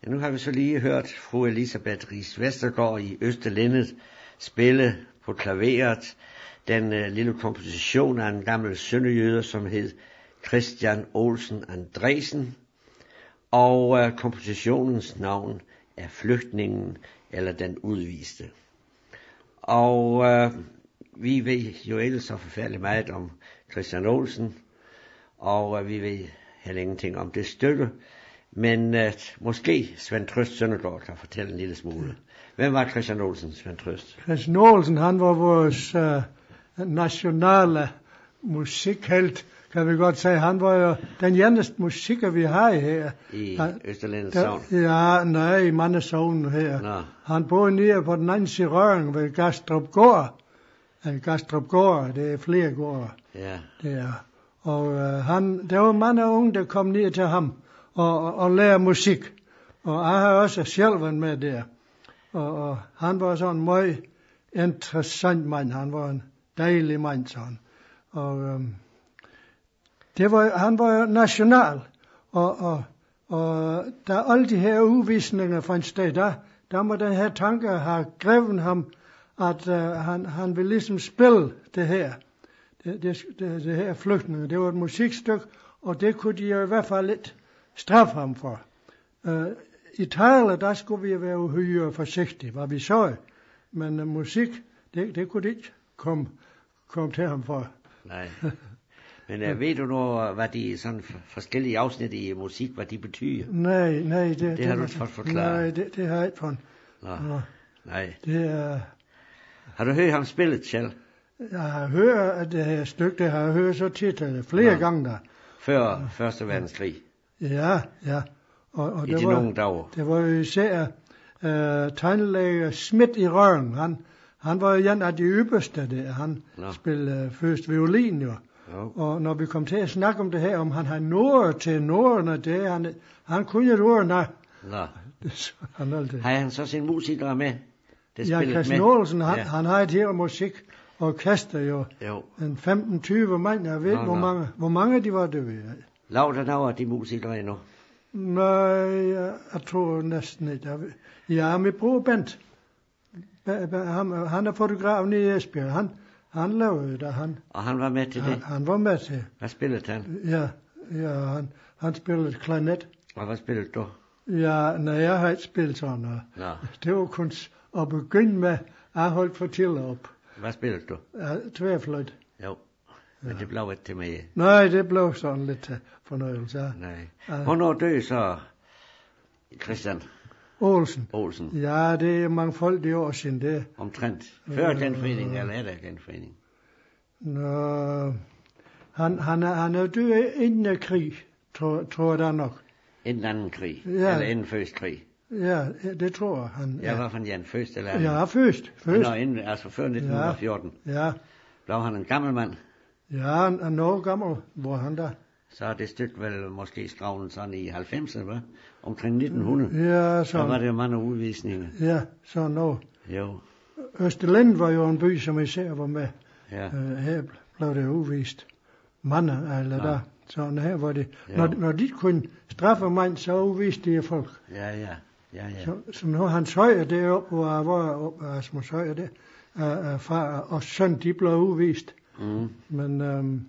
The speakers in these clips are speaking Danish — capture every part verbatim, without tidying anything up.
Ja, nu har vi så lige hørt fru Elisabeth Ries Vestergaard i Østerlindet spille på klaveret den øh, lille komposition af en gammel sønderjyde, som hed Christian Olsen Andresen, og øh, kompositionens navn er Flygtningen eller Den Udviste. Og øh, vi ved jo ellers så forfærdeligt meget om Christian Olsen, og øh, vi ved heller ingenting om det stykke, men øh, måske Svend Trøst Søndergaard kan fortælle en lille smule. Hvem var Christian Olsen, Svend Trøst? Christian Olsen, han var vores øh, nationale musikhelt, kan vi godt sige. Han var jo den eneste musiker, vi har her. I Østerlindet der, Sogn? Ja, nej, i mange sogn her. Nå. Han boede nede på den anden side Røring ved Gastrup Gård. Gastrup Gård, det er flere gårde. Ja. Der. Og øh, han, der var mange unge, der kom ned til ham og, og, og lære musik. Og jeg har også selv været med der. Og, og han var sådan en meget interessant mand. Han var en dejlig mand, sådan. Og øhm, det var, han var jo national. Og, og, og da alle de her udvisninger fandt sted, der, der må den her tanke have grevet ham, at øh, han, han ville ligesom spille det her. Det, det, det, det her Flygtninge. Det var et musikstykke, og det kunne de jo i hvert fald lidt straffe ham for. Uh, I tale, der skulle vi være uhyre forsigtige, hvad vi så. Men uh, musik, det, det kunne de ikke komme kom til ham for. Nej. Men uh, ved du nu, hvad de sådan forskellige afsnit i musik, hvad de betyder? Nej, nej. Det, det, det har du ikke fået forklaret? Nej, det, det har jeg ikke fået. Nå, nej. Det, uh, har du hørt ham spille selv? Jeg har hørt, at det her stykke, det har jeg hørt så tit flere Nå. gange der. Før Første Verdenskrig? Ja, ja. Og, og I det de var, nogle dage? Det var jo især uh, tegnlæge Schmidt i Røren. Han, han var jo en af de ypperste der. Han Nå. spillede uh, først violin jo. jo. Og når vi kom til at snakke om det her, om han har nået til Nordene, det han, han kunne jo ord, nej. Nå. han har han så sin musikere med? Det ja, Christian Olsen, han, ja. han har et her musik. Orkester jo. jo. En femten tyve mand, jeg ved, nå, hvor, nå. Mange, hvor mange de var, det ved jeg. Lav der var de musikere endnu? Nej, jeg, jeg tror næsten ikke. Jeg ved. Ja, min bror Bent, han, han er fotograf nede i Esbjerg, han, han lavede det. Han, og han var med til han, det? Han var med til. Hvad spillede han? Ja, ja han, han spillede klarinet. Og hvad spillede du? Ja, nej, jeg har ikke spillet sådan noget. Nå. Det var kun at begynde med, jeg holdt for til op. Hvad spillede du? Ja, tværfløjt. Jo, men ja. Det blev ikke til mig. Nej, det blev sådan lidt uh, fornøjelse. Nej. Uh, Hvornår døde så Christian Olsen? Olsen. Ja, det er mangfoldige år siden det. Omtrent. Før uh, genforeningen, eller er der genforening? Nå, han, han, er, han er død inden krig, tror, tror jeg da nok. Inden anden krig? Ja. Eller inden første krig? Ja, det tror jeg. Han, ja, var han Jan først eller anden? Ja, først. først. Nå, inden, altså før nitten fjorten? Ja. ja. Blev han en gammel mand? Ja, han er noget gammel, hvor han der. Så er det stykke vel måske skrevet sådan i halvfemserne, hva'? Omkring nitten hundrede? Ja, sådan. Der var det jo mange udvisninger. Ja, sådan noget. Jo. Østerlind var jo en by, som især var med. Ja. Uh, her blev det udvist. Mange, eller der. Sådan her var det. Når, når de kunne straffe mand, så udviste de folk. Ja, ja. Ja, ja. Så, så nu hans højre deroppe, hvor jeg var oppe, Asmus højre der, uh, uh, far og søn, de blev udvist. Mm. Men, um,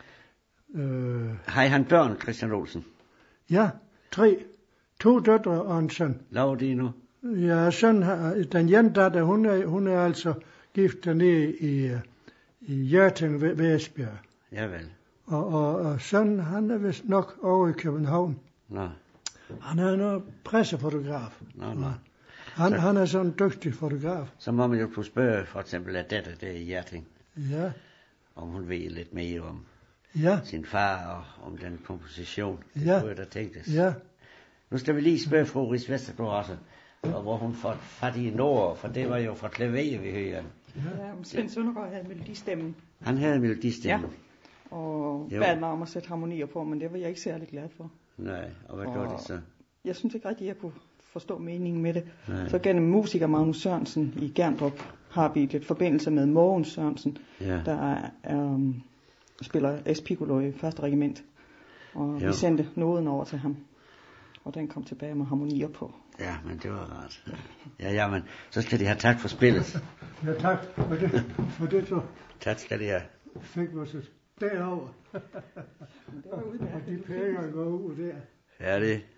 uh, har han børn, Christian Olsen? Ja, tre. To døtre og en søn. Laver de nu? Ja, søn, den ene datter, hun er, hun er altså gift dernede i, i Jørting ved, ved Esbjerg. Javel. Og, og, og søn, han er vist nok over i København. Nå. Han er en pressefotograf. Nå, nå. Han, han er sådan en dygtig fotograf. Så må man jo kunne spørge for eksempel af datter der i Hjerting. Ja. Om hun ved lidt mere om ja. sin far og om den komposition. Det ja. kunne jeg da tænktes. Ja. Nu skal vi lige spørge fru Ries Vestergaard også, og hvor hun får fat i Nord, for det var jo fra klaveret, vi hører. Ja, Svend Søndergaard havde melodistemmen. Han havde melodistemmen. Ja. Og bad mig om at sætte harmonier på, men det var jeg ikke særlig glad for. Nej, og hvad og gjorde det så? Jeg synes ikke rigtig, at jeg kunne forstå meningen med det. Nej. Så gennem musiker Magnus Sørensen i Gerndrup har vi lidt forbindelse med Mogens Sørensen, ja. der er, um, spiller S. Piccolo i første regiment. Og jo. vi sendte noden over til ham. Og den kom tilbage med harmonier på. Ja, men det var rart. Ja, ja, men så skal de have tak for spillet. Ja, tak for det. For det så Tak skal de have. fik vi så derovre. Og de penge går ud der. Ja, Ja, det